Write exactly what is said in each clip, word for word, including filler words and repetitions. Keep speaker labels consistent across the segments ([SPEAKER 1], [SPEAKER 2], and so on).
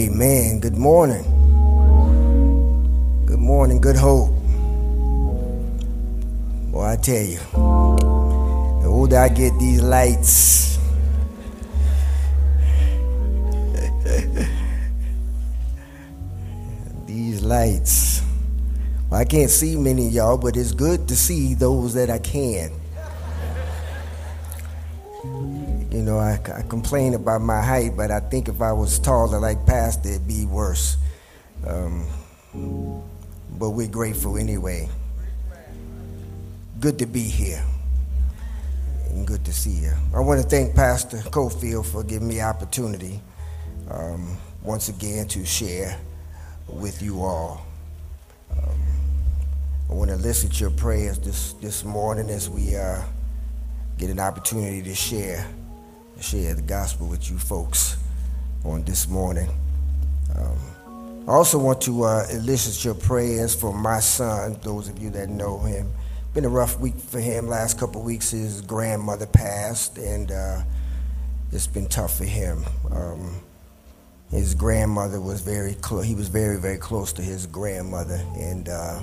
[SPEAKER 1] Amen. Good morning. Good morning. Good hope. Boy, I tell you, the older I get, these lights. These lights. Well, I can't see many of y'all, but it's good to see those that I can. You know, I, I complain about my height, but I think if I was taller like Pastor, it'd be worse. Um, but we're grateful anyway. Good to be here. And good to see you. I want to thank Pastor Cofield for giving me opportunity um, once again to share with you all. Um, I want to elicit your prayers this, this morning as we uh, get an opportunity to share. share the gospel with you folks on this morning. Um, I also want to uh, elicit your prayers for my son, those of you that know him. Been a rough week for him. Last couple of weeks his grandmother passed, and uh, it's been tough for him. Um, his grandmother was very close. He was very, very close to his grandmother, and uh,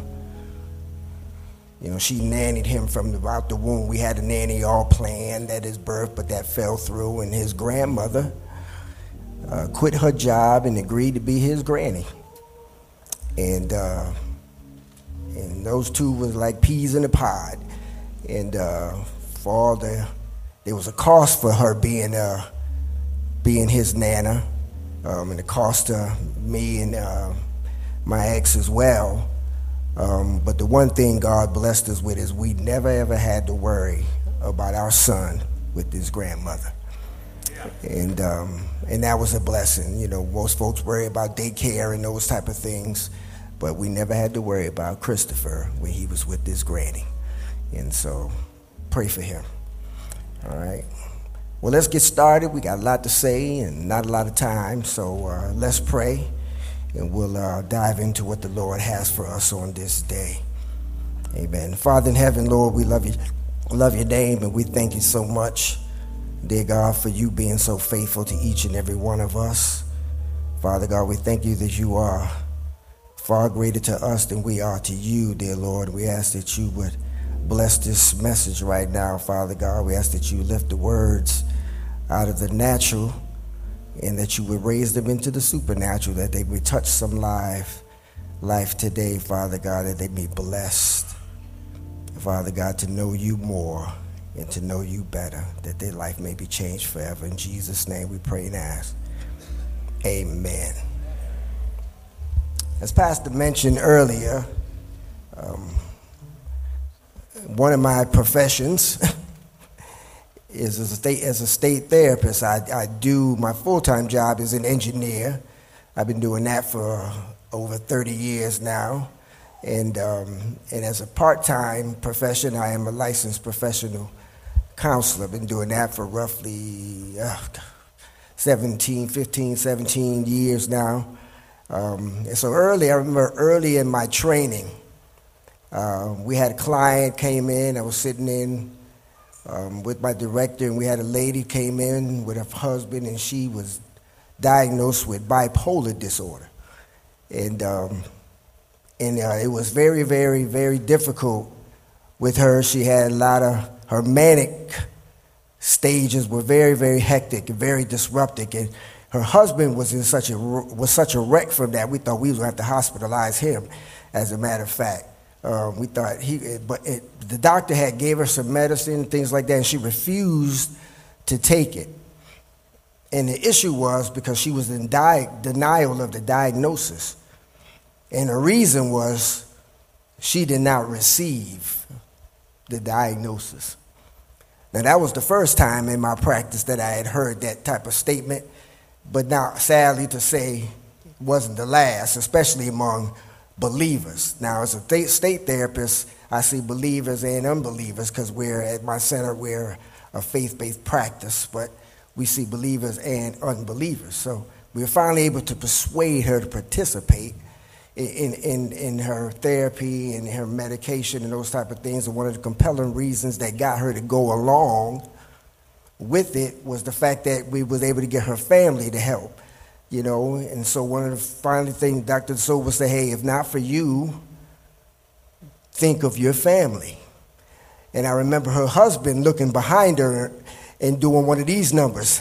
[SPEAKER 1] you know, she nannied him from about the womb. We had a nanny all planned at his birth, but that fell through, and his grandmother uh, quit her job and agreed to be his granny. And uh, and those two was like peas in a pod. And uh, for all the, there was a cost for her being uh, being his nana, um, and it cost uh, me and uh, my ex as well. Um, but the one thing God blessed us with is we never ever had to worry about our son with his grandmother. Yeah. And um, and that was a blessing. You know, most folks worry about daycare and those type of things, but we never had to worry about Christopher when he was with his granny. And so pray for him. All right. Well, let's get started. We got a lot to say and not a lot of time, so uh, let's pray. And we'll uh, dive into what the Lord has for us on this day. Amen. Father in heaven, Lord, we love you, love your name, and we thank you so much, dear God, for you being so faithful to each and every one of us. Father God, we thank you that you are far greater to us than we are to you, dear Lord. We ask that you would bless this message right now, Father God. We ask that you lift the words out of the natural and that you would raise them into the supernatural, that they would touch some life, life today, Father God, that they be blessed, Father God, to know you more and to know you better, that their life may be changed forever. In Jesus' name we pray and ask. Amen. As Pastor mentioned earlier, um, one of my professions is as a state as a state therapist. I, I do my full-time job as an engineer. I've been doing that for over thirty years now, and um, and as a part-time profession, I am a licensed professional counselor. I've been doing that for roughly uh, seventeen, fifteen, seventeen years now. Um, and so early, I remember early in my training, uh, we had a client came in. I was sitting in Um, with my director, and we had a lady came in with her husband, and she was diagnosed with bipolar disorder, and um, and uh, it was very, very, very difficult with her. She had a lot of her manic stages were very, very hectic and very disruptive, and her husband was in such a was such a wreck from that. We thought we was going to have to hospitalize him. As a matter of fact. Uh, we thought he, but it, the doctor had gave her some medicine, things like that, and she refused to take it. And the issue was because she was in di- denial of the diagnosis. And the reason was she did not receive the diagnosis. Now, that was the first time in my practice that I had heard that type of statement, but now, sadly to say, it wasn't the last, especially among believers. Now, as a state therapist, I see believers and unbelievers because we're at my center, we're a faith-based practice, but we see believers and unbelievers. So we were finally able to persuade her to participate in, in, in her therapy and her medication and those type of things. And one of the compelling reasons that got her to go along with it was the fact that we was able to get her family to help. You know, and so one of the final things Doctor Deso would say, hey, if not for you, think of your family. And I remember her husband looking behind her and doing one of these numbers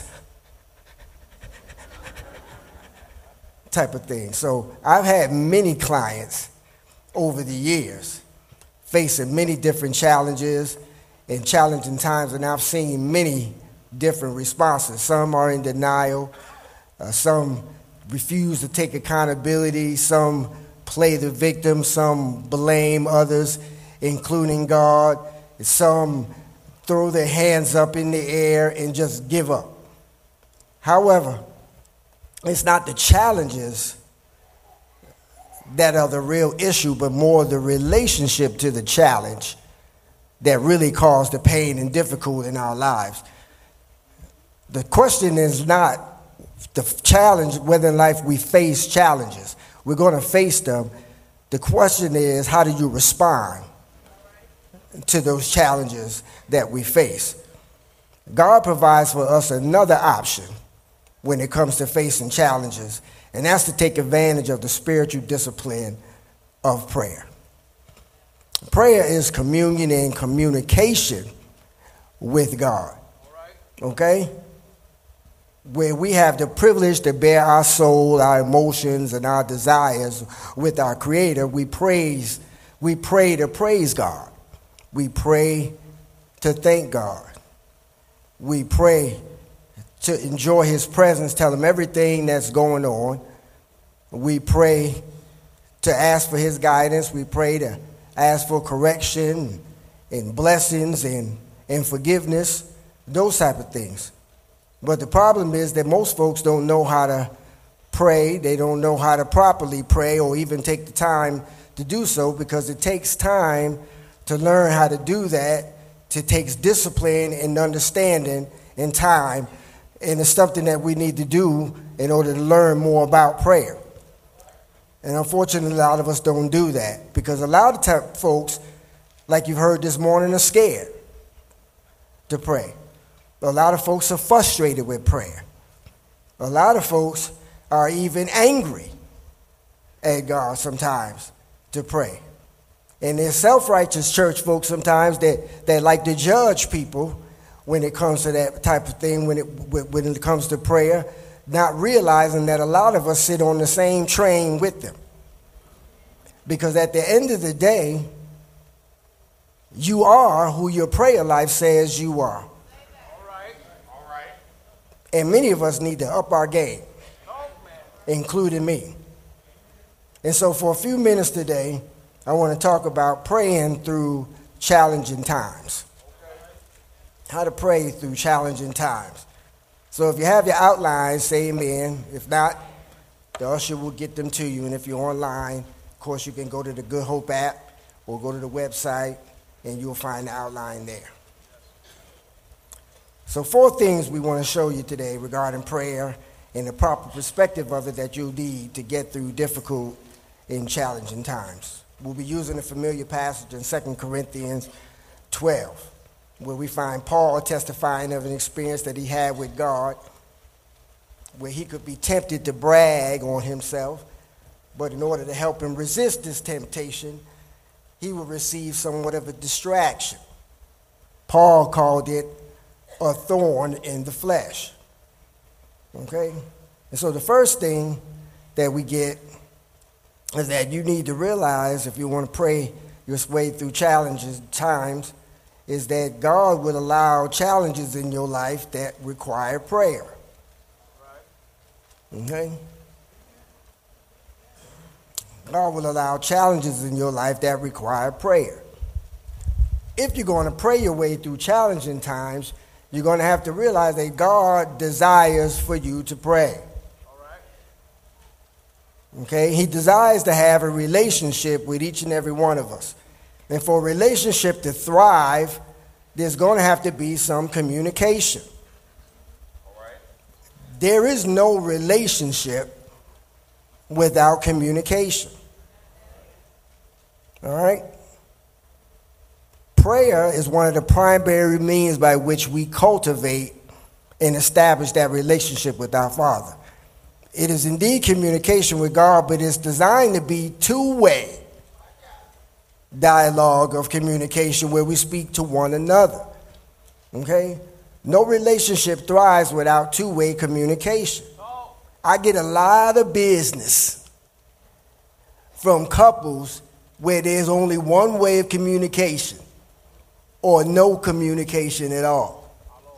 [SPEAKER 1] type of thing. So I've had many clients over the years facing many different challenges and challenging times, and I've seen many different responses. Some are in denial. Uh, some refuse to take accountability. Some play the victim. Some blame others, including God. Some throw their hands up in the air and just give up. However, it's not the challenges that are the real issue, but more the relationship to the challenge that really cause the pain and difficulty in our lives. The question is not the challenge, whether in life we face challenges. We're going to face them. The question is, how do you respond to those challenges that we face? God provides for us another option when it comes to facing challenges, and that's to take advantage of the spiritual discipline of prayer. Prayer is communion and communication with God. Okay? Where we have the privilege to bear our soul, our emotions, and our desires with our Creator, we praise, we pray to praise God. We pray to thank God. We pray to enjoy His presence, tell Him everything that's going on. We pray to ask for His guidance. We pray to ask for correction and blessings and, and forgiveness, those type of things. But the problem is that most folks don't know how to pray. They don't know how to properly pray or even take the time to do so, because it takes time to learn how to do that. It takes discipline and understanding and time, and it's something that we need to do in order to learn more about prayer. And unfortunately, a lot of us don't do that, because a lot of time, folks, like you've heard this morning, are scared to pray. A lot of folks are frustrated with prayer. A lot of folks are even angry at God sometimes to pray. And there's self-righteous church folks sometimes that, that like to judge people when it comes to that type of thing, when it, when it comes to prayer, not realizing that a lot of us sit on the same train with them. Because at the end of the day, you are who your prayer life says you are. And many of us need to up our game, including me. And so for a few minutes today, I want to talk about praying through challenging times. How to pray through challenging times. So if you have your outlines, say amen. If not, the usher will get them to you. And if you're online, of course, you can go to the Good Hope app or go to the website, and you'll find the outline there. So four things we want to show you today regarding prayer and the proper perspective of it that you'll need to get through difficult and challenging times. We'll be using a familiar passage in Second Corinthians twelve, where we find Paul testifying of an experience that he had with God, where he could be tempted to brag on himself, but in order to help him resist this temptation, he would receive somewhat of a distraction. Paul called it a thorn in the flesh. Okay? And so the first thing that we get is that you need to realize, if you want to pray your way through challenges times, is that God will allow challenges in your life that require prayer. Okay? God will allow challenges in your life that require prayer. If you're going to pray your way through challenging times, you're going to have to realize that God desires for you to pray. All right. Okay? He desires to have a relationship with each and every one of us. And for a relationship to thrive, there's going to have to be some communication. All right. There is no relationship without communication. All right? Prayer is one of the primary means by which we cultivate and establish that relationship with our Father. It is indeed communication with God, but it's designed to be two-way dialogue of communication where we speak to one another. Okay? No relationship thrives without two-way communication. I get a lot of business from couples where there's only one way of communication or no communication at all.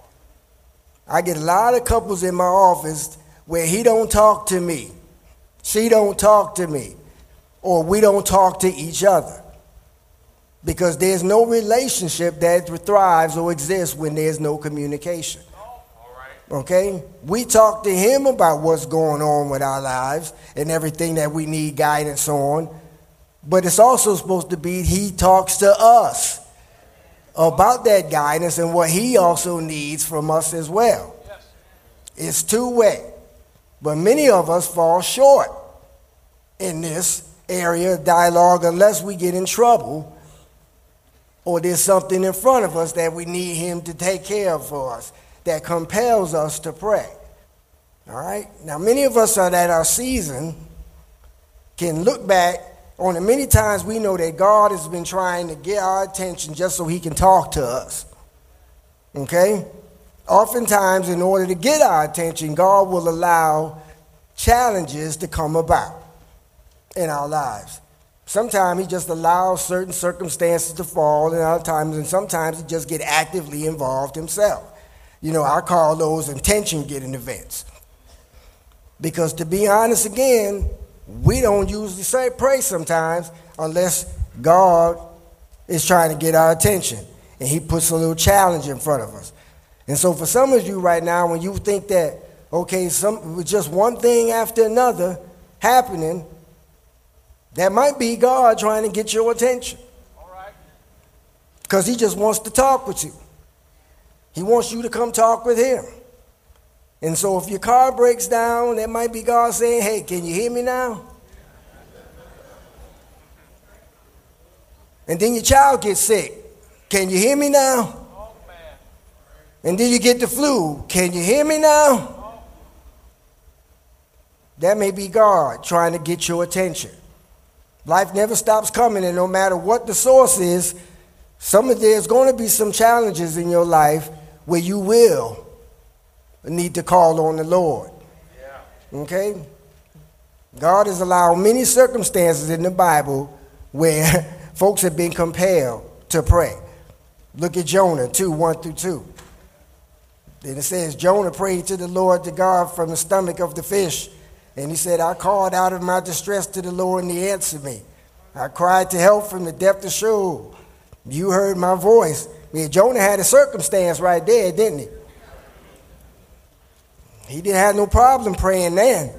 [SPEAKER 1] I get a lot of couples in my office where he don't talk to me, she don't talk to me, or we don't talk to each other. Because there's no relationship that thrives or exists when there's no communication. Okay? We talk to him about what's going on with our lives and everything that we need guidance on. But it's also supposed to be he talks to us about that guidance and what he also needs from us as well. It's two-way. But many of us fall short in this area of dialogue unless we get in trouble or there's something in front of us that we need him to take care of for us that compels us to pray. All right? Now, many of us are at our season can look back on the many times we know that God has been trying to get our attention just so he can talk to us. Okay? Oftentimes, in order to get our attention, God will allow challenges to come about in our lives. Sometimes he just allows certain circumstances to fall, and other times, and sometimes he just get actively involved himself. You know, I call those attention-getting events. Because to be honest again, we don't usually say pray sometimes unless God is trying to get our attention, and he puts a little challenge in front of us. And so for some of you right now, when you think that, okay, some with just one thing after another happening, that might be God trying to get your attention. All right. Because he just wants to talk with you. He wants you to come talk with him. And so if your car breaks down, that might be God saying, hey, can you hear me now? And then your child gets sick. Can you hear me now? Oh, man. And then you get the flu. Can you hear me now? Oh. That may be God trying to get your attention. Life never stops coming, and no matter what the source is, some of there's going to be some challenges in your life where you will need to call on the Lord. Yeah. Okay? God has allowed many circumstances in the Bible where folks have been compelled to pray. Look at Jonah two, one through two. Then it says, Jonah prayed to the Lord, to God, from the stomach of the fish. And he said, I called out of my distress to the Lord, and he answered me. I cried to help from the depth of Sheol. You heard my voice. I mean, Jonah had a circumstance right there, didn't he? He didn't have no problem praying then.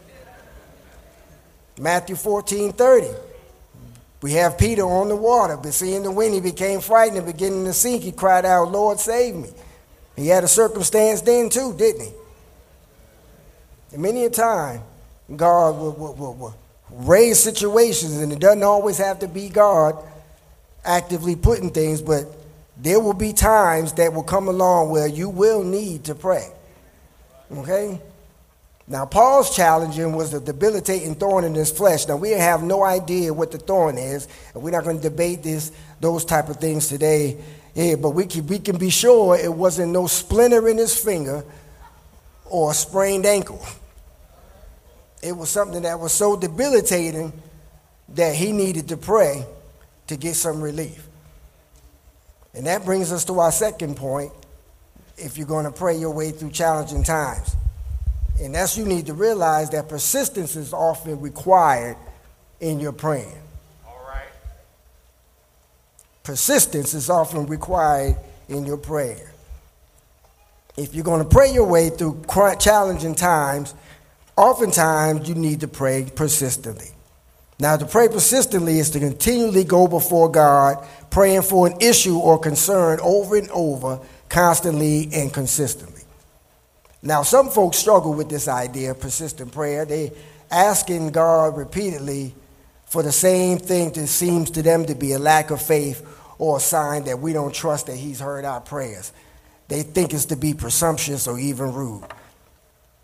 [SPEAKER 1] Matthew fourteen thirty. We have Peter on the water, but seeing the wind, he became frightened and beginning to sink. He cried out, Lord, save me. He had a circumstance then too, didn't he? And many a time, God will, will, will, will raise situations, and it doesn't always have to be God actively putting things, but there will be times that will come along where you will need to pray. Okay? Now, Paul's challenging was the debilitating thorn in his flesh. Now, we have no idea what the thorn is, and we're not going to debate this, those type of things today. Yeah, but we can, we can be sure it wasn't no splinter in his finger or a sprained ankle. It was something that was so debilitating that he needed to pray to get some relief. And that brings us to our second point, if you're going to pray your way through challenging times. And that's, you need to realize that persistence is often required in your praying. All right. Persistence is often required in your prayer. If you're going to pray your way through challenging times, oftentimes you need to pray persistently. Now, to pray persistently is to continually go before God, praying for an issue or concern over and over, constantly and consistently. Now, some folks struggle with this idea of persistent prayer. They asking God repeatedly for the same thing that seems to them to be a lack of faith or a sign that we don't trust that he's heard our prayers. They think it's to be presumptuous or even rude.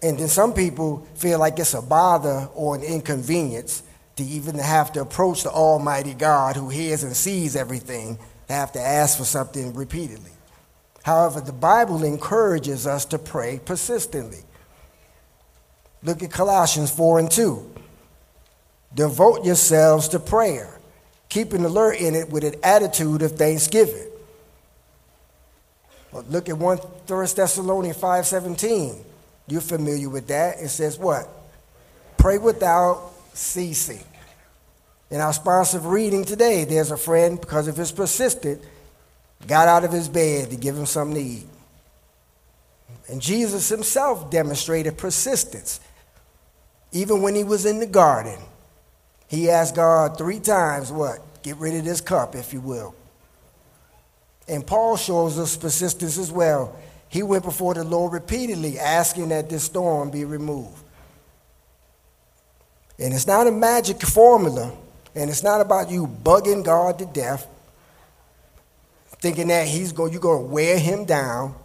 [SPEAKER 1] And then some people feel like it's a bother or an inconvenience to even have to approach the Almighty God who hears and sees everything, to have to ask for something repeatedly. However, the Bible encourages us to pray persistently. Look at Colossians four and two. Devote yourselves to prayer, keeping alert in it with an attitude of thanksgiving. Well, look at First Thessalonians five seventeen. You're familiar with that. It says what? Pray without ceasing. In our sponsored reading today, there's a friend, because of his persistence, got out of his bed to give him something to eat. And Jesus himself demonstrated persistence. Even when he was in the garden, he asked God three times, what? Get rid of this cup, if you will. And Paul shows us persistence as well. He went before the Lord repeatedly, asking that this storm be removed. And it's not a magic formula, and it's not about you bugging God to death, thinking that he's going, you're going to wear him down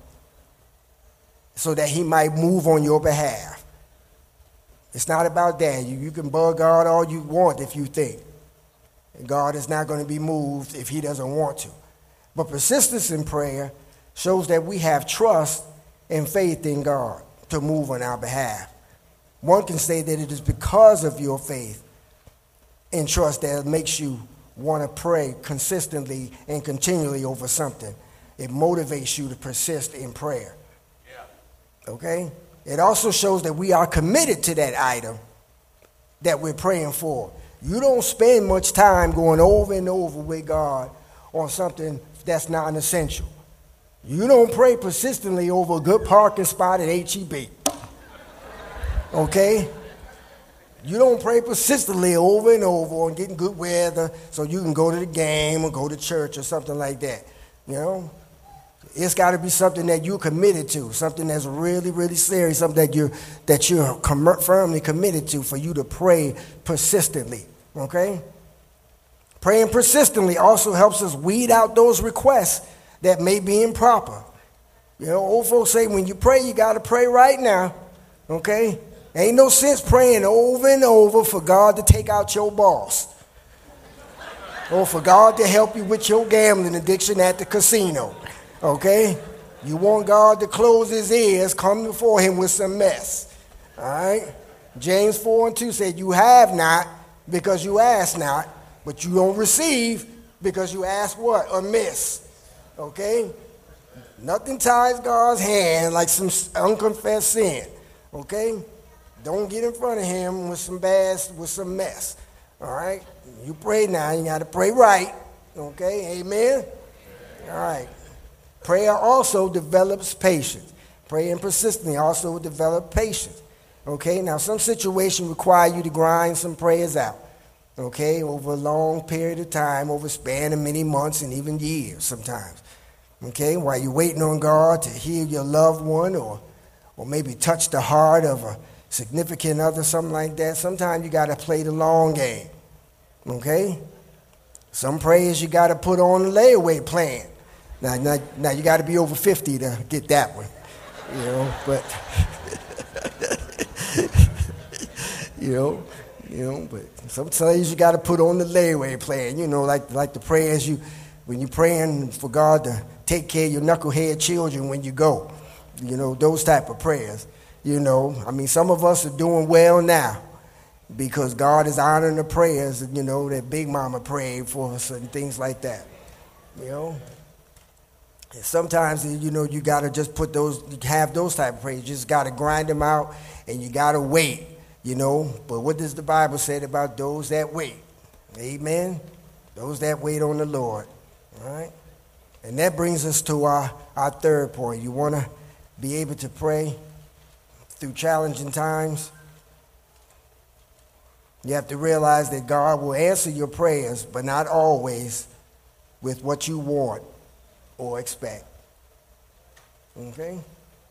[SPEAKER 1] so that he might move on your behalf. It's not about that. You, you can bug God all you want if you think. And God is not going to be moved if he doesn't want to. But persistence in prayer shows that we have trust and faith in God to move on our behalf. One can say that it is because of your faith and trust that makes you want to pray consistently and continually over something. It motivates you to persist in prayer. Yeah. Okay? It also shows that we are committed to that item that we're praying for. You don't spend much time going over and over with God on something that's not an essential. You don't pray persistently over a good parking spot at H E B. Okay? You don't pray persistently over and over on getting good weather so you can go to the game or go to church or something like that. You know? It's got to be something that you're committed to, something that's really, really serious, something that you're, that you're com- firmly committed to for you to pray persistently. Okay? Praying persistently also helps us weed out those requests that may be improper. You know, old folks say when you pray, you got to pray right now. Okay? Ain't no sense praying over and over for God to take out your boss. Or for God to help you with your gambling addiction at the casino. Okay? You want God to close his ears, come before him with some mess. All right? James four and two said, you have not because you ask not, but you don't receive because you ask what? Amiss. Okay? Nothing ties God's hand like some unconfessed sin. Okay? Don't get in front of him with some bad, with some mess. All right? You pray now. You got to pray right. Okay? Amen? All right. Prayer also develops patience. Praying persistently also develops patience. Okay? Now, some situations require you to grind some prayers out. Okay? Over a long period of time, over a span of many months and even years sometimes. Okay? While you're waiting on God to heal your loved one or, or maybe touch the heart of a significant other, something like that. Sometimes you got to play the long game. Okay? Some prayers you got to put on the layaway plan. Now, now, now you got to be over fifty to get that one. You know, but, you know, you know, but sometimes you got to put on the layaway plan, you know, like, like the prayers you, when you're praying for God to take care of your knucklehead children when you go, you know, those type of prayers. You know, I mean, some of us are doing well now because God is honoring the prayers, you know, that Big Mama prayed for us and things like that, you know. And sometimes, you know, you got to just put those, have those type of prayers. You just got to grind them out and you got to wait, you know. But what does the Bible say about those that wait? Amen? Those that wait on the Lord, all right? And that brings us to our, our third point. You want to be able to pray through challenging times. You have to realize that God will answer your prayers, but not always with what you want or expect. Okay?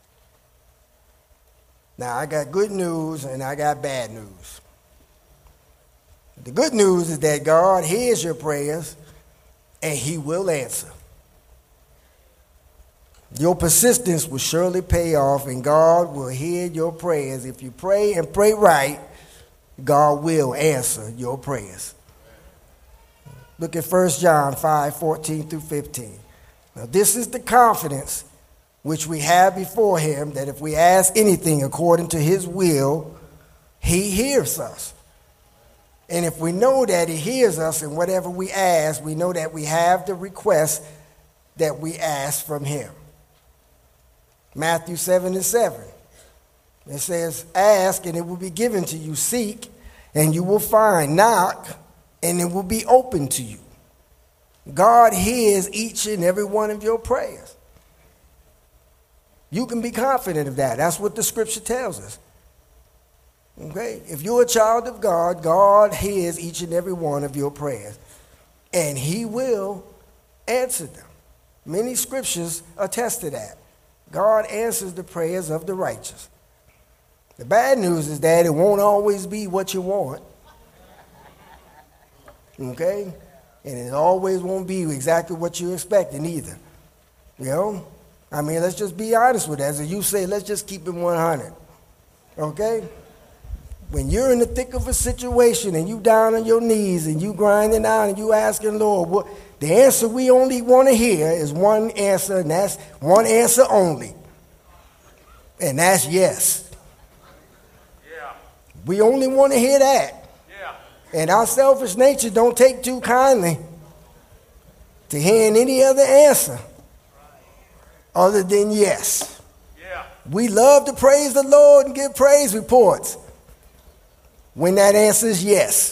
[SPEAKER 1] Now, I got good news and I got bad news. The good news is that God hears your prayers and he will answer. Your persistence will surely pay off, and God will hear your prayers. If you pray and pray right, God will answer your prayers. Look at First John five, fourteen through fifteen. Now this is the confidence which we have before him, that if we ask anything according to his will, he hears us. And if we know that he hears us in whatever we ask, we know that we have the request that we ask from him. Matthew seven and seven. It says, ask and it will be given to you. Seek and you will find. Knock and it will be open to you. God hears each and every one of your prayers. You can be confident of that. That's what the scripture tells us. Okay? If you're a child of God, God hears each and every one of your prayers. And he will answer them. Many scriptures attest to that. God answers the prayers of the righteous. The bad news is that it won't always be what you want. Okay? And it always won't be exactly what you're expecting either. You know? I mean, let's just be honest with that. As you say, let's just keep it one hundred. Okay? When you're in the thick of a situation and you down on your knees and you grinding out and you asking, Lord, what, the answer we only want to hear is one answer, and that's one answer only. And that's yes.
[SPEAKER 2] Yeah.
[SPEAKER 1] We only want to hear that.
[SPEAKER 2] Yeah.
[SPEAKER 1] And our selfish nature don't take too kindly to hearing any other answer other than yes.
[SPEAKER 2] Yeah.
[SPEAKER 1] We love to praise the Lord and give praise reports when that answer is yes.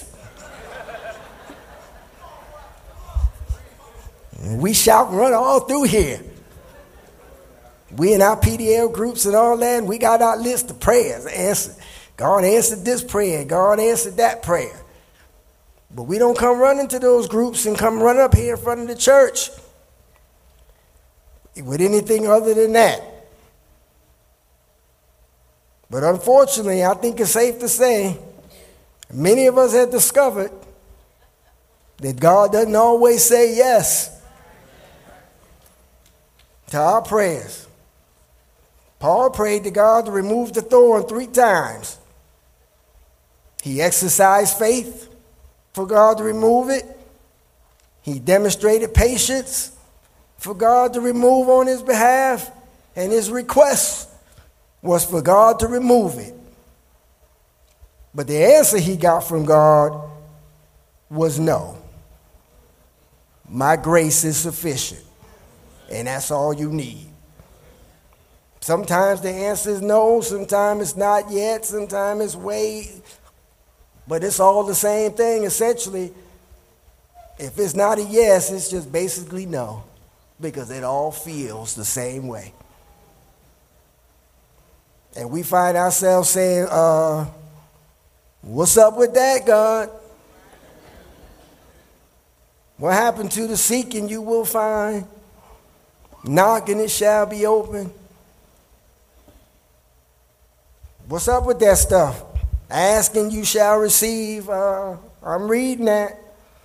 [SPEAKER 1] We shout and run all through here. We in our P D L groups and all that, and we got our list of prayers answered. God answered this prayer. God answered that prayer. But we don't come running to those groups and come run up here in front of the church with anything other than that. But unfortunately, I think it's safe to say, many of us have discovered that God doesn't always say yes to our prayers. Paul prayed to God to remove the thorn three times. He exercised faith for God to remove it. He demonstrated patience for God to remove on his behalf. And his request was for God to remove it. But the answer he got from God was no. My grace is sufficient. And that's all you need. Sometimes the answer is no, sometimes it's not yet, sometimes it's wait. But it's all the same thing, essentially. If it's not a yes, it's just basically no. Because it all feels the same way. And we find ourselves saying, uh, what's up with that, God? What happened to the seeking you will find? Knocking it shall be open. What's up with that stuff? Asking you shall receive. Uh, I'm reading that.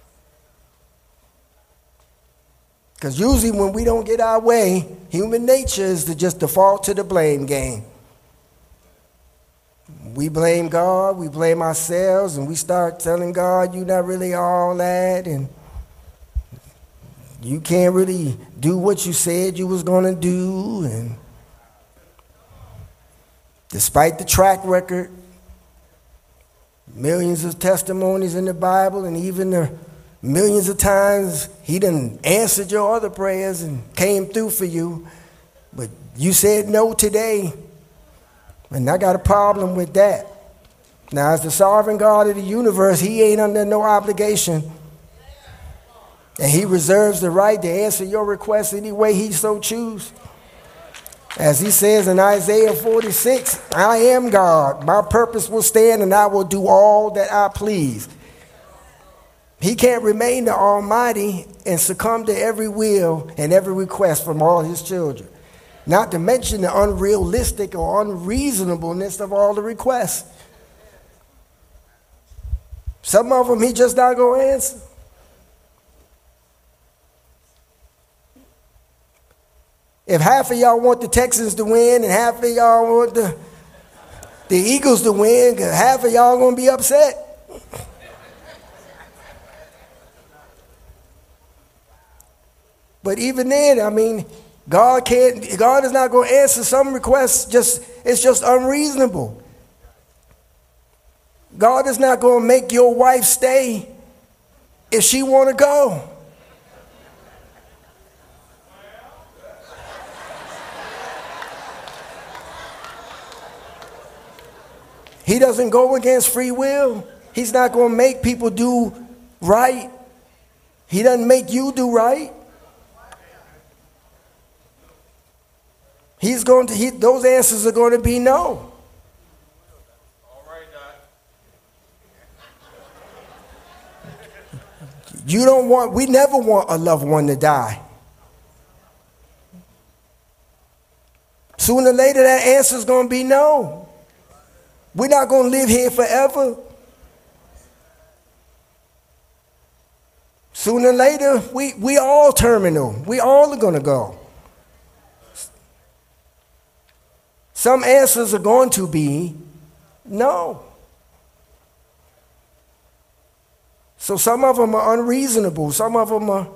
[SPEAKER 1] Because usually when we don't get our way, human nature is to just default to the blame game. We blame God, we blame ourselves, and we start telling God, you're not really all that, and you can't really do what you said you was going to do. And despite the track record, millions of testimonies in the Bible, and even the millions of times he done answered your other prayers and came through for you, but you said no today. And I got a problem with that. Now, as the sovereign God of the universe, he ain't under no obligation. And he reserves the right to answer your request any way he so choose. As he says in Isaiah forty-six, I am God. My purpose will stand and I will do all that I please. He can't remain the Almighty and succumb to every will and every request from all his children. Not to mention the unrealistic or unreasonableness of all the requests. Some of them he just not going to answer. If half of y'all want the Texans to win and half of y'all want the, the Eagles to win, half of y'all going to be upset. But even then, I mean, God can't, God is not going to answer some requests. Just, it's just unreasonable. God is not going to make your wife stay if she want to go. He doesn't go against free will. He's not going to make people do right. He doesn't make you do right. He's going to, he, those answers are going to be no.
[SPEAKER 2] All right, Doc.
[SPEAKER 1] You don't want, we never want a loved one to die. Sooner or later, that answer is going to be no. We're not going to live here forever. Sooner or later, we, we all terminal. We all are going to go. Some answers are going to be no. So some of them are unreasonable. Some of them are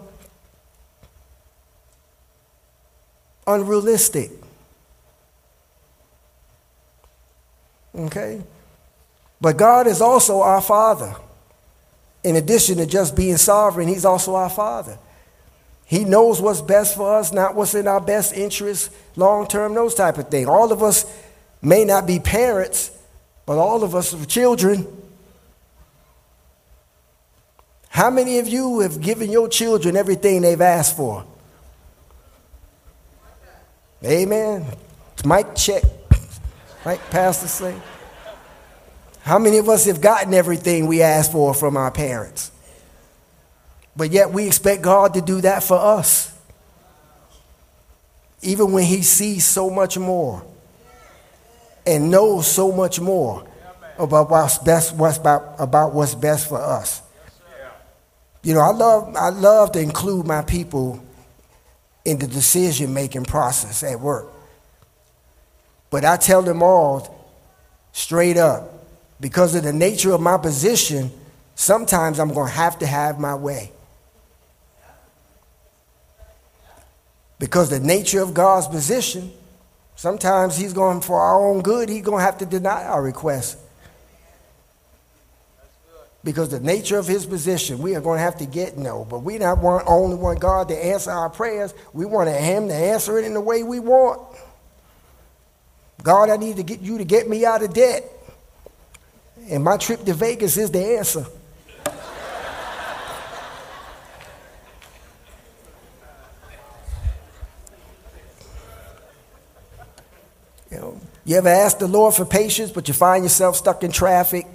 [SPEAKER 1] unrealistic. Okay? But God is also our Father. In addition to just being sovereign, He's also our Father. He knows what's best for us, not what's in our best interest, long-term, those type of things. All of us may not be parents, but all of us are children. How many of you have given your children everything they've asked for? Amen. Mic check. Like Pastor say. How many of us have gotten everything we asked for from our parents? But yet we expect God to do that for us. Even when He sees so much more and knows so much more about what's best, what's about, about what's best for us. You know, I love I love to include my people in the decision-making process at work. But I tell them all straight up, because of the nature of my position, sometimes I'm going to have to have my way. Because the nature of God's position, sometimes He's going, for our own good, He's going to have to deny our request. Because the nature of His position, we are going to have to get no. But we not want, only want God to answer our prayers. We want Him to answer it in the way we want. God, I need to get you to get me out of debt. And my trip to Vegas is the answer. You know, you ever ask the Lord for patience, but you find yourself stuck in traffic?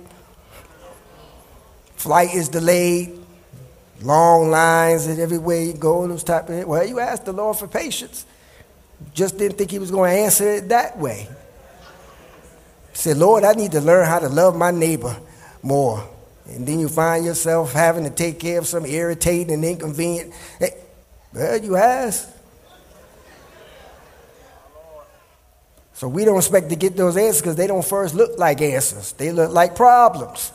[SPEAKER 1] Flight is delayed, long lines, and everywhere you go, those type of things. Well, you asked the Lord for patience. Just didn't think He was going to answer it that way. Said, Lord, I need to learn how to love my neighbor more. And then you find yourself having to take care of some irritating and inconvenient. Hey, well, you asked. So we don't expect to get those answers because they don't first look like answers. They look like problems.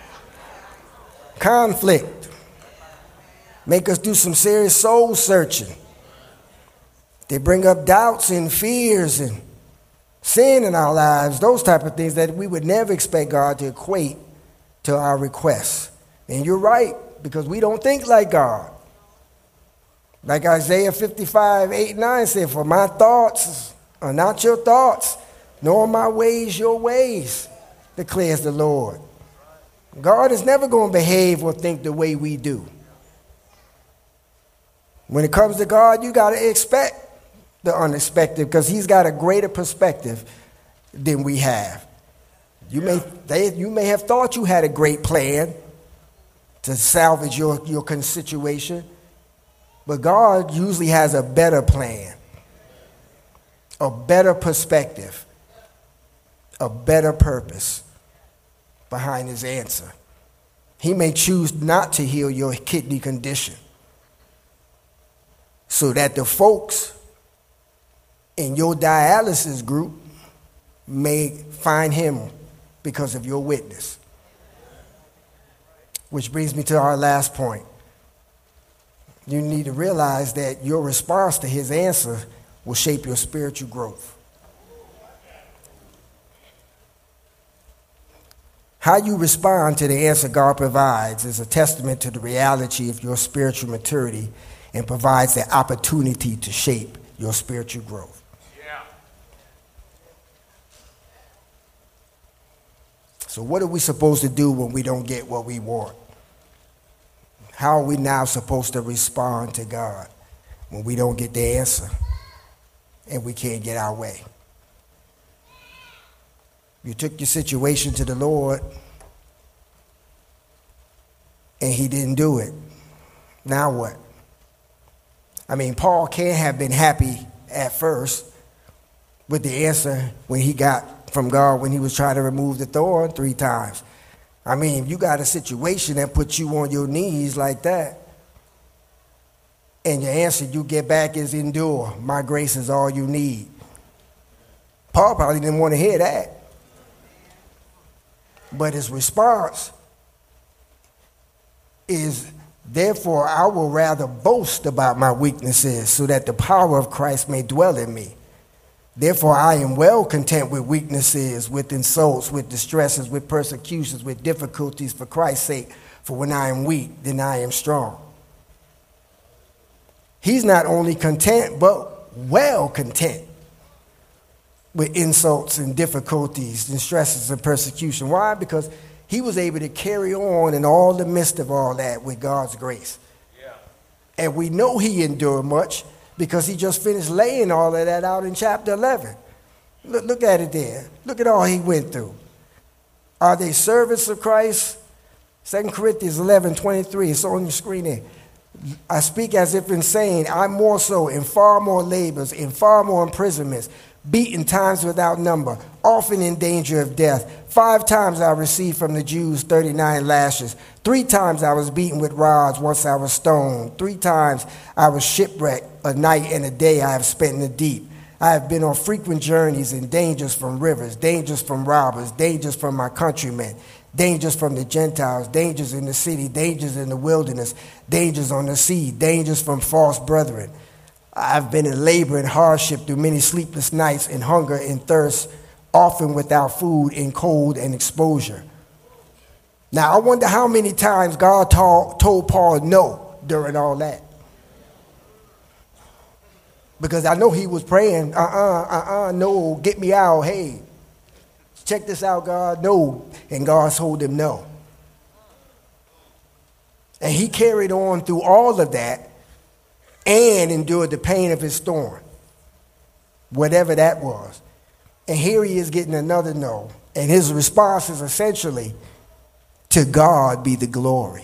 [SPEAKER 1] Conflict. Make us do some serious soul searching. They bring up doubts and fears and sin in our lives, those type of things that we would never expect God to equate to our requests. And you're right, because we don't think like God. Like Isaiah fifty-five, eight, nine said, for my thoughts are not your thoughts, nor my ways your ways, declares the Lord. God is never going to behave or think the way we do. When it comes to God, you got to expect the unexpected, because He's got a greater perspective than we have. You may they, you may have thought you had a great plan to salvage your, your situation, but God usually has a better plan, a better perspective, a better purpose behind His answer. He may choose not to heal your kidney condition so that the folks in your dialysis group may find him because of your witness. Which brings me to our last point. You need to realize that your response to his answer will shape your spiritual growth. How you respond to the answer God provides is a testament to the reality of your spiritual maturity and provides the opportunity to shape your spiritual growth.
[SPEAKER 2] Yeah.
[SPEAKER 1] So what are we supposed to do when we don't get what we want? How are we now supposed to respond to God when we don't get the answer and we can't get our way? You took your situation to the Lord and he didn't do it. Now what? I mean, Paul can't have been happy at first with the answer when he got from God when he was trying to remove the thorn three times. I mean, if you got a situation that puts you on your knees like that, and your answer you get back is endure. My grace is all you need. Paul probably didn't want to hear that. But his response is, therefore, I will rather boast about my weaknesses so that the power of Christ may dwell in me. Therefore, I am well content with weaknesses, with insults, with distresses, with persecutions, with difficulties for Christ's sake. For when I am weak, then I am strong. He's not only content, but well content with insults and difficulties and stresses and persecution. Why? Because he was able to carry on in all the midst of all that with God's grace.
[SPEAKER 2] Yeah.
[SPEAKER 1] And we know he endured much because he just finished laying all of that out in chapter eleven. Look, look at it there. Look at all he went through. Are they servants of Christ? Second Corinthians eleven twenty-three. It's on your screen there. I speak as if insane. I'm more so, in far more labors, in far more imprisonments, beaten times without number, often in danger of death. Five times I received from the Jews thirty-nine lashes. Three times I was beaten with rods. Once I was stoned. Three times I was shipwrecked. A night and a day I have spent in the deep. I have been on frequent journeys and dangers from rivers, dangers from robbers, dangers from my countrymen, dangers from the Gentiles, dangers in the city, dangers in the wilderness, dangers on the sea, dangers from false brethren. I've been in labor and hardship through many sleepless nights, in hunger and thirst, often without food, in cold and exposure. Now, I wonder how many times God told, told Paul no during all that. Because I know he was praying, uh-uh, uh-uh, no, get me out, hey. Check this out, God, no. And God told him no. And he carried on through all of that and endured the pain of his thorn, whatever that was. And here he is getting another no. And his response is essentially, to God be the glory.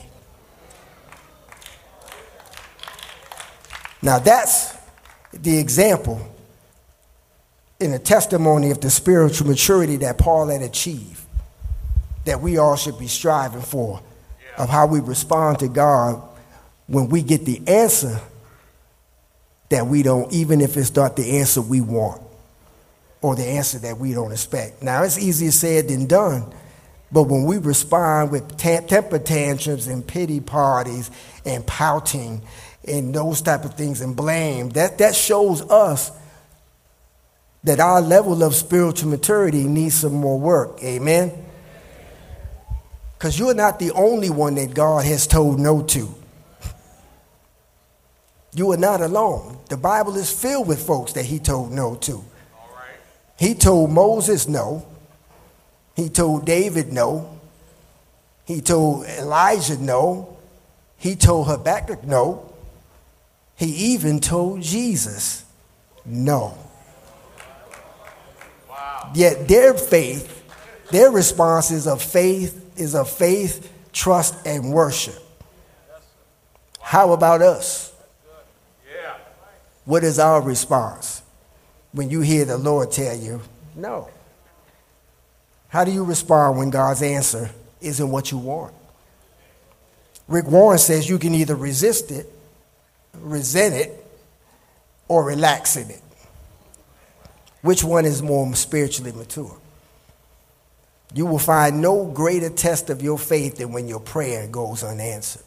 [SPEAKER 1] Now that's the example in the testimony of the spiritual maturity that Paul had achieved, that we all should be striving for, yeah. Of how we respond to God when we get the answer that we don't, even if it's not the answer we want or the answer that we don't expect. Now, it's easier said than done, but when we respond with tam- temper tantrums and pity parties and pouting and those type of things and blame, that, that shows us that our level of spiritual maturity needs some more work. Amen? Because you're not the only one that God has told no to. You are not alone. The Bible is filled with folks that he told no to.
[SPEAKER 2] All right.
[SPEAKER 1] He told Moses no. He told David no. He told Elijah no. He told Habakkuk no. He even told Jesus no.
[SPEAKER 2] Wow.
[SPEAKER 1] Yet their faith, their response is of faith, is of faith, trust, and worship. How about us?
[SPEAKER 2] Yeah.
[SPEAKER 1] What is our response when you hear the Lord tell you no? How do you respond when God's answer isn't what you want? Rick Warren says you can either resist it, resent it, or relax in it. Which one is more spiritually mature? You will find no greater test of your faith than when your prayer goes unanswered.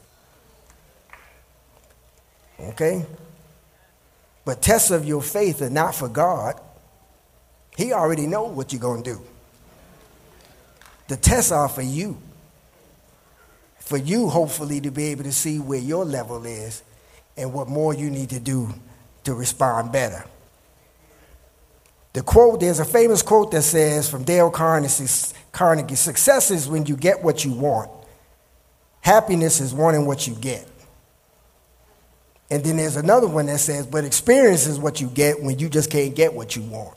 [SPEAKER 1] Okay? But tests of your faith are not for God. He already knows what you're going to do. The tests are for you. For you, hopefully, to be able to see where your level is and what more you need to do to respond better. The quote, there's a famous quote that says from Dale Carnegie, Carnegie, success is when you get what you want. Happiness is wanting what you get. And then there's another one that says, but experience is what you get when you just can't get what you want.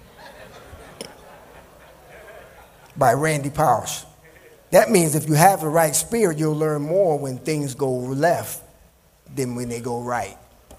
[SPEAKER 1] By Randy Pausch. That means if you have the right spirit, you'll learn more when things go left than when they go right.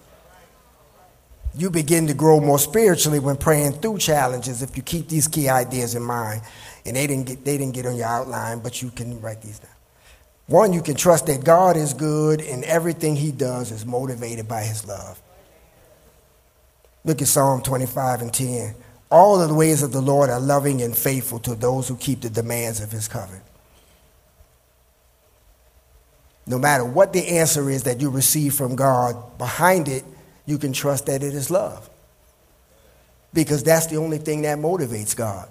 [SPEAKER 1] You begin to grow more spiritually when praying through challenges if you keep these key ideas in mind. And they didn't get, they didn't get on your outline, but you can write these down. One, you can trust that God is good and everything he does is motivated by his love. Look at Psalm twenty-five and ten. All of the ways of the Lord are loving and faithful to those who keep the demands of his covenant. No matter what the answer is that you receive from God, behind it, you can trust that it is love. Because that's the only thing that motivates God.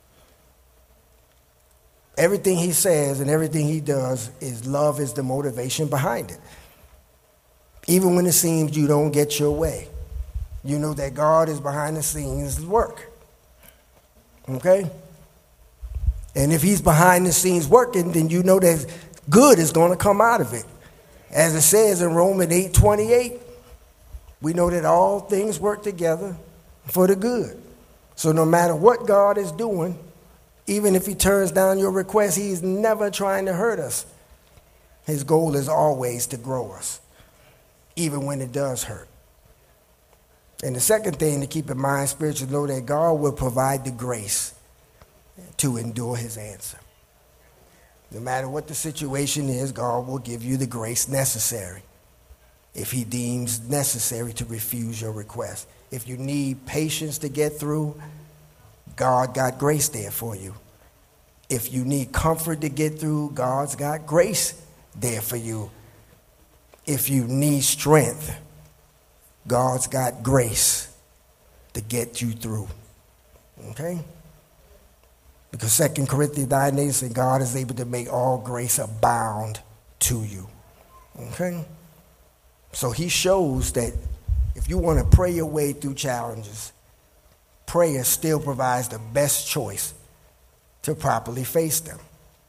[SPEAKER 1] Everything he says and everything he does is love is the motivation behind it. Even when it seems you don't get your way, you know that God is behind the scenes work. Okay? And if he's behind the scenes working, then you know that good is going to come out of it. As it says in Romans eight twenty-eight, we know that all things work together for the good. So no matter what God is doing, even if he turns down your request, he's never trying to hurt us. His goal is always to grow us, even when it does hurt. And the second thing to keep in mind, spiritually, know that God will provide the grace to endure his answer. No matter what the situation is, God will give you the grace necessary if he deems necessary to refuse your request. If you need patience to get through, God got grace there for you. If you need comfort to get through, God's got grace there for you. If you need strength, God's got grace to get you through. Okay? Because Second Corinthians nine eight says God is able to make all grace abound to you. Okay? So he shows that if you want to pray your way through challenges, prayer still provides the best choice to properly face them.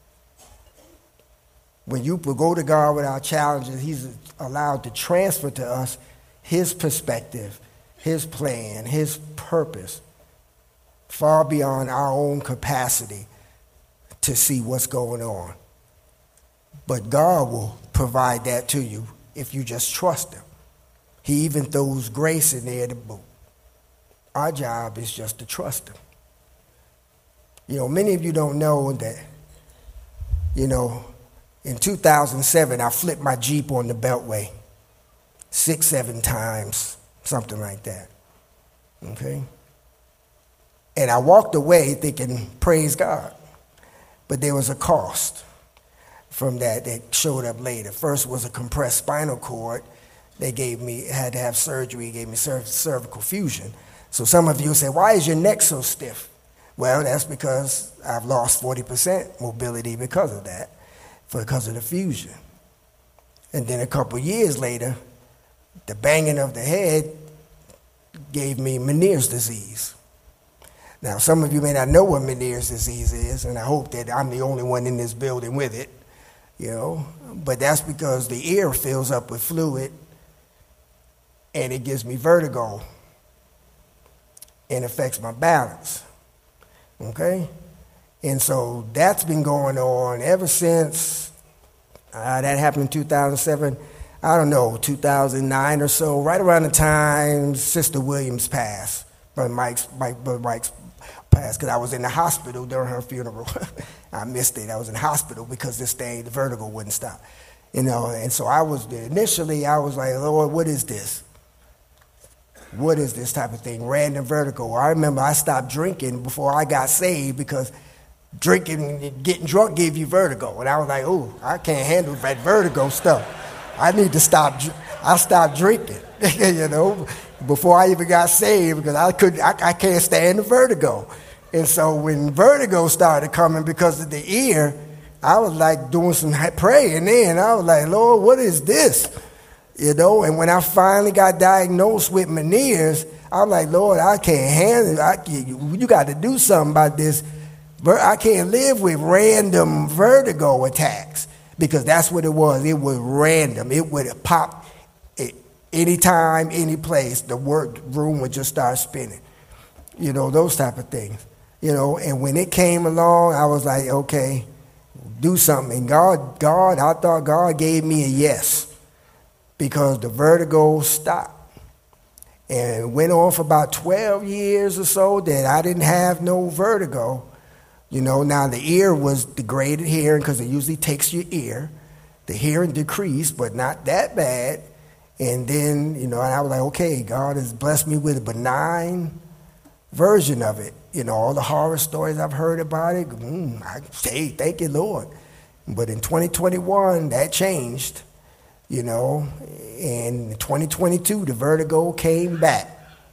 [SPEAKER 1] When you go to God with our challenges, he's allowed to transfer to us his perspective, his plan, his purpose, far beyond our own capacity to see what's going on. But God will provide that to you if you just trust him. He even throws grace in there to boot. Our job is just to trust him. You know, many of you don't know that, you know, in two thousand seven, I flipped my Jeep on the Beltway six, seven times, something like that. Okay? And I walked away thinking, praise God. But there was a cost from that that showed up later. First was a compressed spinal cord. They gave me, had to have surgery, gave me cerv- cervical fusion. So some of you say, why is your neck so stiff? Well, that's because I've lost forty percent mobility because of that, because of the fusion. And then a couple years later, the banging of the head gave me Meniere's disease. Now, some of you may not know what Meniere's disease is, and I hope that I'm the only one in this building with it, you know. But that's because the ear fills up with fluid, and it gives me vertigo and affects my balance. Okay? And so that's been going on ever since uh, that happened in two thousand seven. I don't know, two thousand nine or so, right around the time Sister Williams passed, Brother Mike's, Mike, Brother Mike's passed, because I was in the hospital during her funeral. I missed it. I was in the hospital because this thing, the vertigo wouldn't stop. You know, and so I was, initially I was like, Lord, what is this? what is this type of thing? Random vertigo. I remember I stopped drinking before I got saved because drinking, getting drunk gave you vertigo. And I was like, oh, I can't handle that vertigo stuff. I need to stop. I stopped drinking, you know, before I even got saved because I couldn't, I, I can't stand the vertigo. And so when vertigo started coming because of the ear, I was like doing some praying then. I was like, Lord, what is this? You know, and when I finally got diagnosed with Meniere's, I'm like, Lord, I can't handle it. I can't, you got to do something about this. I can't live with random vertigo attacks because that's what it was. It was random. It would pop anytime, any place. The work room would just start spinning. You know, those type of things. You know, and when it came along, I was like, okay, do something. And God, God, I thought God gave me a yes. Because the vertigo stopped. And it went on for about twelve years or so that I didn't have no vertigo. You know, now the ear was degraded hearing because it usually takes your ear. The hearing decreased, but not that bad. And then, you know, and I was like, okay, God has blessed me with a benign version of it. You know, all the horror stories I've heard about it, mm, I say, thank you, Lord. But in twenty twenty-one, that changed. You know, in twenty twenty-two, the vertigo came back.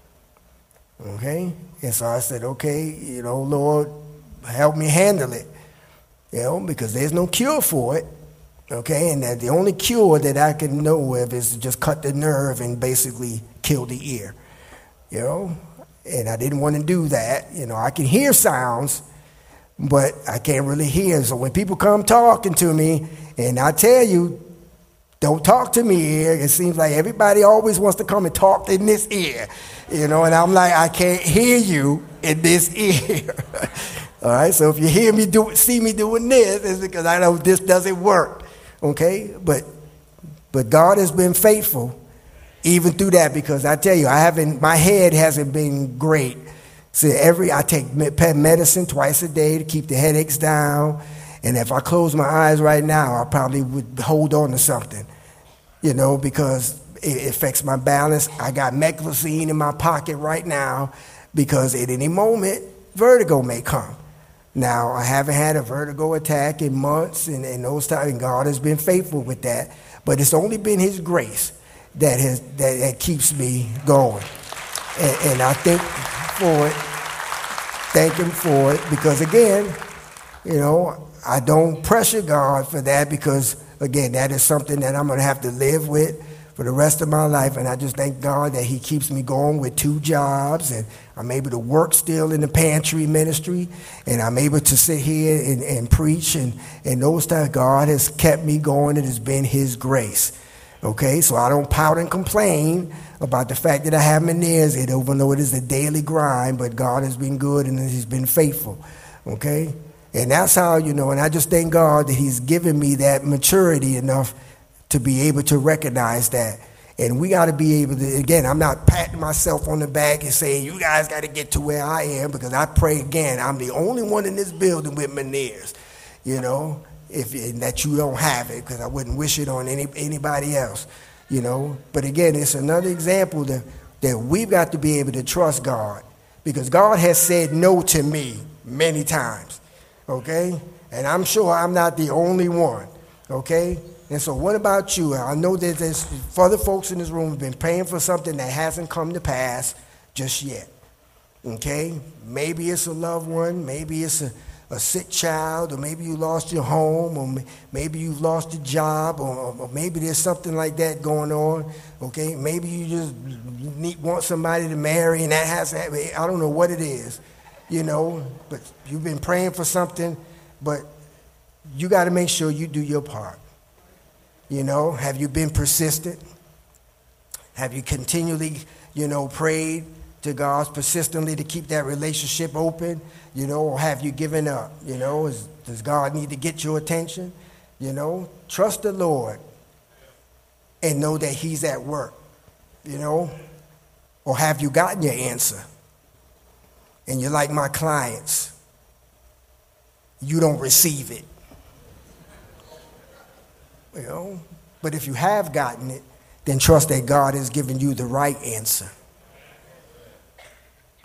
[SPEAKER 1] Okay? And so I said, okay, you know, Lord, help me handle it. You know, because there's no cure for it. Okay? And that the only cure that I can know of is to just cut the nerve and basically kill the ear. You know? And I didn't want to do that. You know, I can hear sounds, but I can't really hear. So when people come talking to me, and I tell you, don't talk to me here. It seems like everybody always wants to come and talk in this ear, you know, and I'm like, I can't hear you in this ear. All right, so if you hear me do, see me doing this, it's because I know this doesn't work, okay? But but God has been faithful even through that because I tell you, I haven't, my head hasn't been great. So every, I take medicine twice a day to keep the headaches down. And if I close my eyes right now, I probably would hold on to something, you know, because it affects my balance. I got meclizine in my pocket right now because at any moment, vertigo may come. Now, I haven't had a vertigo attack in months and, and those times, and God has been faithful with that. But it's only been his grace that has that, that keeps me going. And, and I thank for it, thank him for it, because again, you know, I don't pressure God for that because, again, that is something that I'm going to have to live with for the rest of my life. And I just thank God that he keeps me going with two jobs and I'm able to work still in the pantry ministry and I'm able to sit here and, and preach and, and those times God has kept me going. It has been his grace. Okay, so I don't pout and complain about the fact that I have Meniere's, even though it is a daily grind, but God has been good and he's been faithful. Okay? And that's how, you know, and I just thank God that he's given me that maturity enough to be able to recognize that. And we got to be able to, again, I'm not patting myself on the back and saying, you guys got to get to where I am, because I pray, again, I'm the only one in this building with Meniere's, you know, if that you don't have it, because I wouldn't wish it on any anybody else, you know. But again, it's another example that, that we've got to be able to trust God, because God has said no to me many times. Okay? And I'm sure I'm not the only one. Okay? And so what about you? I know that there's other folks in this room have been praying for something that hasn't come to pass just yet. Okay? Maybe it's a loved one. Maybe it's a, a sick child. Or maybe you lost your home. Or maybe you've lost your job. Or, or maybe there's something like that going on. Okay? Maybe you just need, want somebody to marry and that has to happen. I don't know what it is. You know, but you've been praying for something, but you got to make sure you do your part. You know, have you been persistent? Have you continually, you know, prayed to God persistently to keep that relationship open? You know, or have you given up? You know, is, does God need to get your attention? You know, trust the Lord and know that he's at work, you know, or have you gotten your answer? And you're like my clients, you don't receive it. You know, but if you have gotten it, then trust that God has given you the right answer.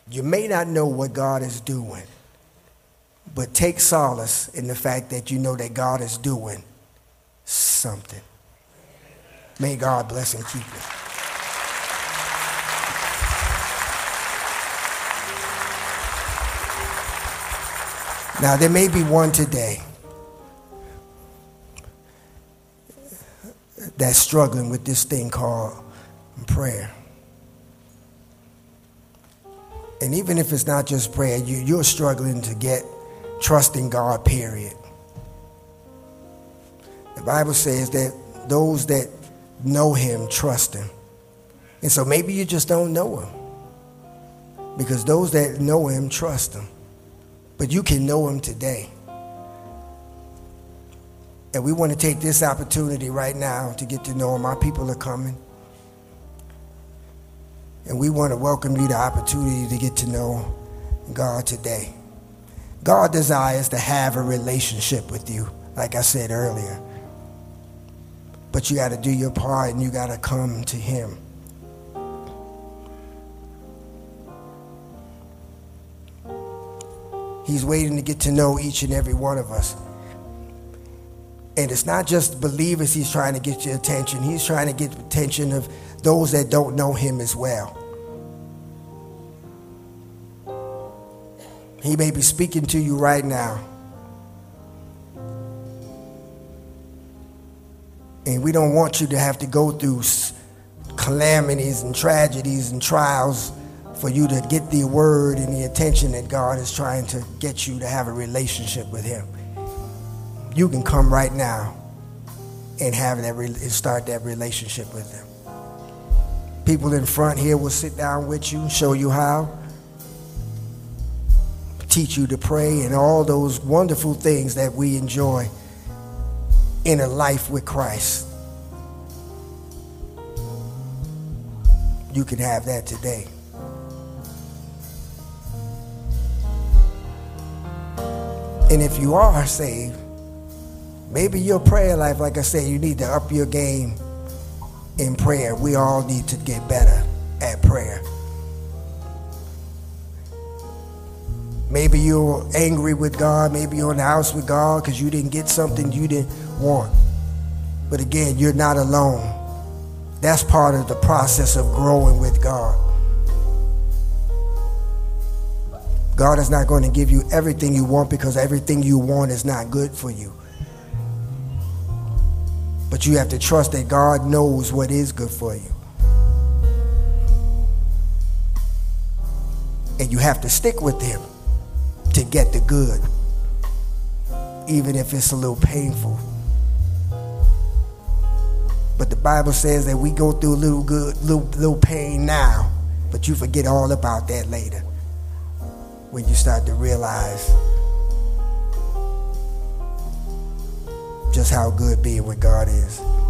[SPEAKER 1] You may not know what God is doing, but take solace in the fact that you know that God is doing something. May God bless and keep you. Now, there may be one today that's struggling with this thing called prayer. And even if it's not just prayer, you, you're struggling to get trust in God, period. The Bible says that those that know him trust him. And so maybe you just don't know him, because those that know him trust him. But you can know him today. And we want to take this opportunity right now to get to know him. Our people are coming. And we want to welcome you the opportunity to get to know God today. God desires to have a relationship with you, like I said earlier. But you got to do your part, and you got to come to him. He's waiting to get to know each and every one of us. And it's not just believers he's trying to get your attention. He's trying to get the attention of those that don't know him as well. He may be speaking to you right now. And we don't want you to have to go through calamities and tragedies and trials for you to get the word and the attention that God is trying to get you to have a relationship with him. You can come right now and have that and start that relationship with him. People in front here will sit down with you, show you how, teach you to pray, and all those wonderful things that we enjoy in a life with Christ. You can have that today. And if you are saved, maybe your prayer life, like I said, you need to up your game in prayer. We all need to get better at prayer. Maybe you're angry with God. Maybe you're in the house with God because you didn't get something you didn't want. But again, you're not alone. That's part of the process of growing with God. God is not going to give you everything you want, because everything you want is not good for you. But you have to trust that God knows what is good for you. And you have to stick with him to get the good, even if it's a little painful. But the Bible says that we go through a little good, little, little pain now, but you forget all about that later, when you start to realize just how good being with God is.